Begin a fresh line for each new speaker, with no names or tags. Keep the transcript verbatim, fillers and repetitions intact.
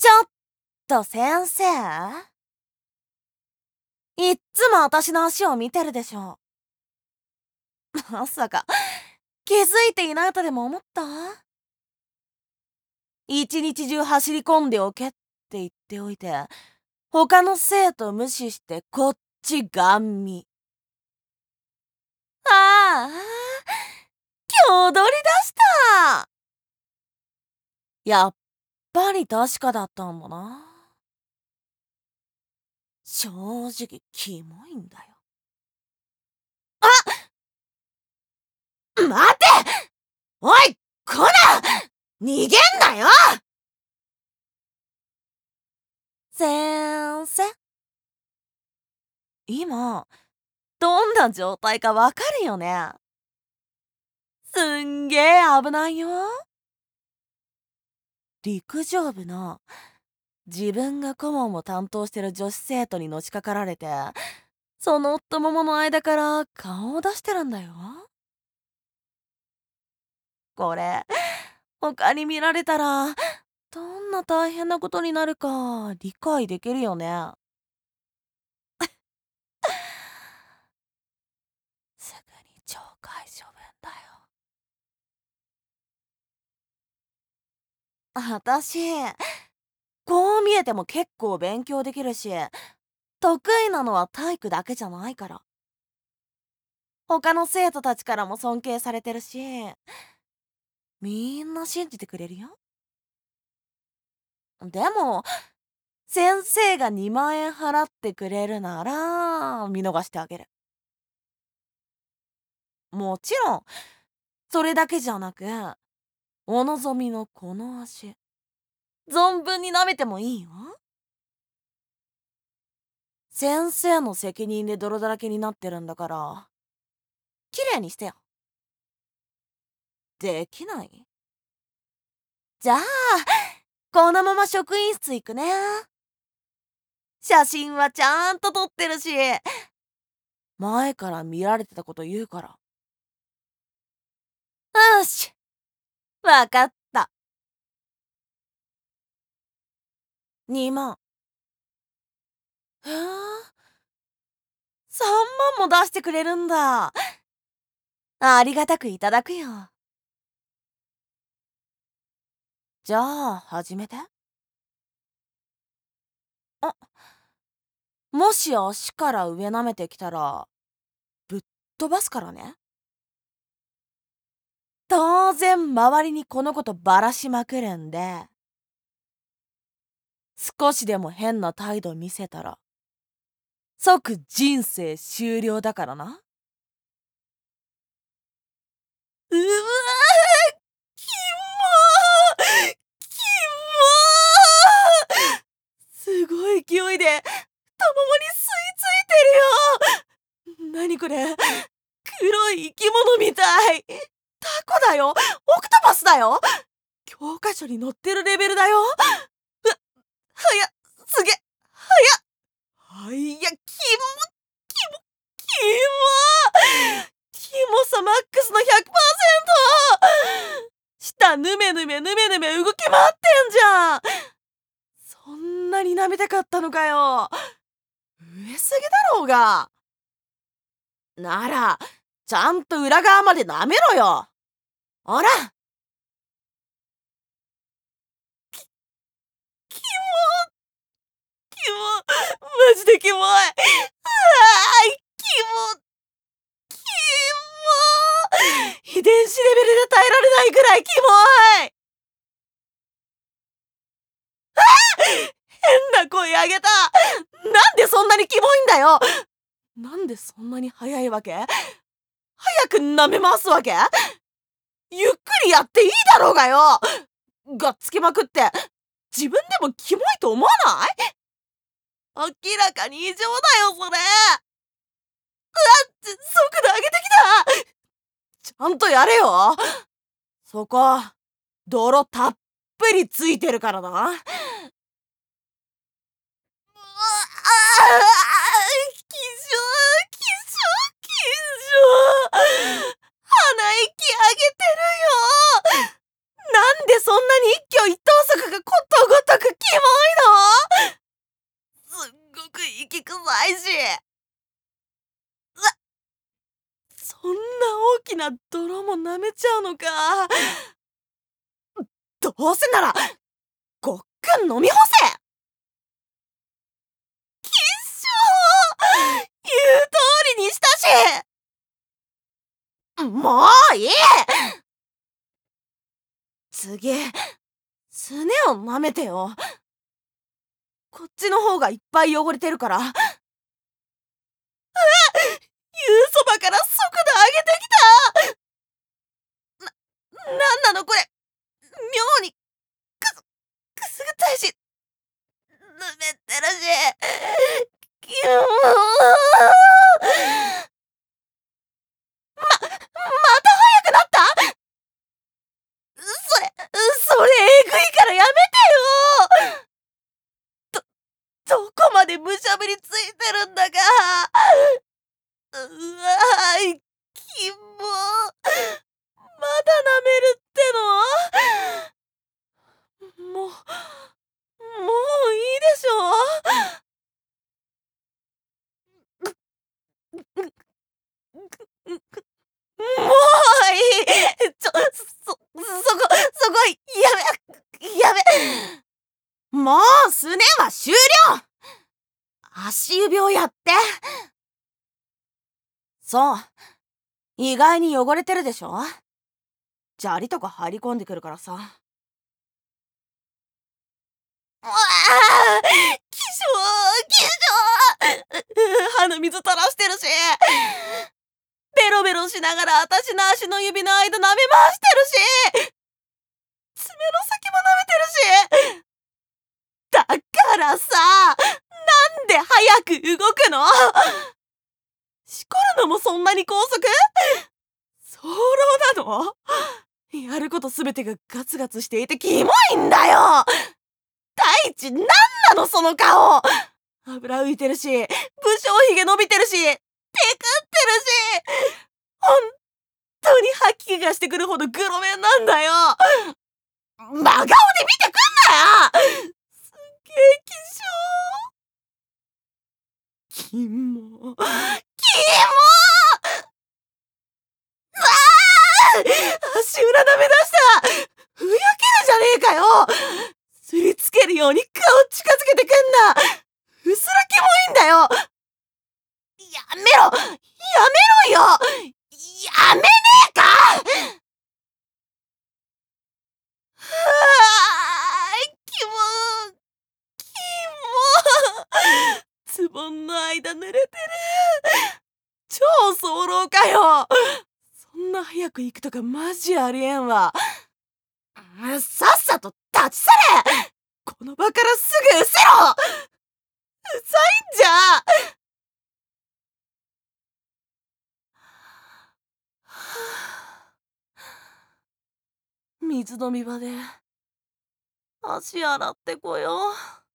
ちょっと先生、いっつも私の足を見てるでしょ。まさか気づいていないとでも思った？一日中走り込んでおけって言っておいて、他の生徒無視してこっちガン見。ああ、今日踊り出した。やっぱり確かだったんだな。正直キモいんだよ。あ、待て！おい、こら！逃げんなよ！先生、今どんな状態かわかるよね。すんげえ危ないよ。陸上部の自分が顧問を担当してる女子生徒にのしかかられて、その太ももの間から顔を出してるんだよ。これ他に見られたらどんな大変なことになるか理解できるよね。すぐに懲戒処分だよ。あたしこう見えても結構勉強できるし、得意なのは体育だけじゃないから。他の生徒たちからも尊敬されてるし、みんな信じてくれるよ。でも先生がにまんえん払ってくれるなら見逃してあげる。もちろんそれだけじゃなく、お望みのこの足存分に舐めてもいいよ。先生の責任で泥だらけになってるんだから、きれいにしてよ。できない？じゃあこのまま職員室行くね。写真はちゃんと撮ってるし、前から見られてたこと言うから。よし、わかった。にまん。へえ、さんまんも出してくれるんだ。ありがたくいただくよ。じゃあ始めて。あ、もし足から上舐めてきたらぶっ飛ばすからね。当然周りにこのことばらしまくるんで、少しでも変な態度見せたら即人生終了だからな。うわー、キモーキモー、すごい勢いで太ももに吸い付いてるよ。なにこれ、黒い生き物みたい。タコだよ、オクトパスだよ。教科書に載ってるレベルだよ。うはや、すげ、はや、はいや、キモキモキモキモさマックスの ひゃくパーセント。舌ぬめぬめぬめぬめ動き回ってんじゃん。そんなに舐めたかったのかよ。上すぎだろうが。ならちゃんと裏側まで舐めろよ。ほら。き、キモキモ、マジでキモい。あー、キモキモ、遺伝子レベルで耐えられないぐらいキモい。あー、変な声あげた。なんでそんなにキモいんだよ。なんでそんなに早いわけ？早く舐め回すわけ？ゆっくりやっていいだろうがよ。がっつきまくって自分でもキモいと思わない？明らかに異常だよそれ。うわっ、速度上げてきた。ちゃんとやれよ。そこ泥たっぷりついてるからな。うわあ、きしょきしょきしょ、鼻息上げてるよ。なんでそんなに一挙一投足がことごとくキモい大きな泥も舐めちゃうのか。どうせならごっくん飲み干せ。きっしょー、言う通りにしたし。もういい。次すねを舐めてよ。こっちの方がいっぱい汚れてるから。うわっ、湯そばから速度上げてきた。な、なんなのこれ。妙にくす、くすぐったいし、ぬめってるし。きゅーま、また早くなった。それ、それえぐいからやめてよ。ど、どこまでむしゃぶりついてるんだか。うわー、きも。まだ舐めるっての。もう、もういいでしょ。もういい。ちょ、そ、そこ、そこ、やめ、やめ。もうすねは終了。足指をやって。そう。意外に汚れてるでしょ。砂利とか入り込んでくるからさ。うわあ、きしょー、きしょー。鼻水垂らしてるし。ベロベロしながら私の足の指の間舐め回してるし。爪の先も舐めてるし。だからさ、なんで早く動くの。しこるのもそんなに高速。早漏なの。やることすべてがガツガツしていてキモいんだよ。大地、なんなのその顔。油浮いてるし、武将髭伸びてるし、テクってるし、ほんとに吐き気がしてくるほどグロメンなんだよ。真顔で見てくんなよ。すげえ気象。キモ。キモ。うわあ、足裏舐め出した。ふやけるじゃねえかよ。すりつけるように顔近づけてくんな。うすらキモいんだよ。やめろ、やめろよ。やめねえか。はあ、キモ、キモ。ズボンの間濡れてる。超早漏かよ。そんな早く行くとかマジありえんわ。さっさと立ち去れ。この場からすぐ失せろ。うざいんじゃ。水飲み場で足洗ってこよう。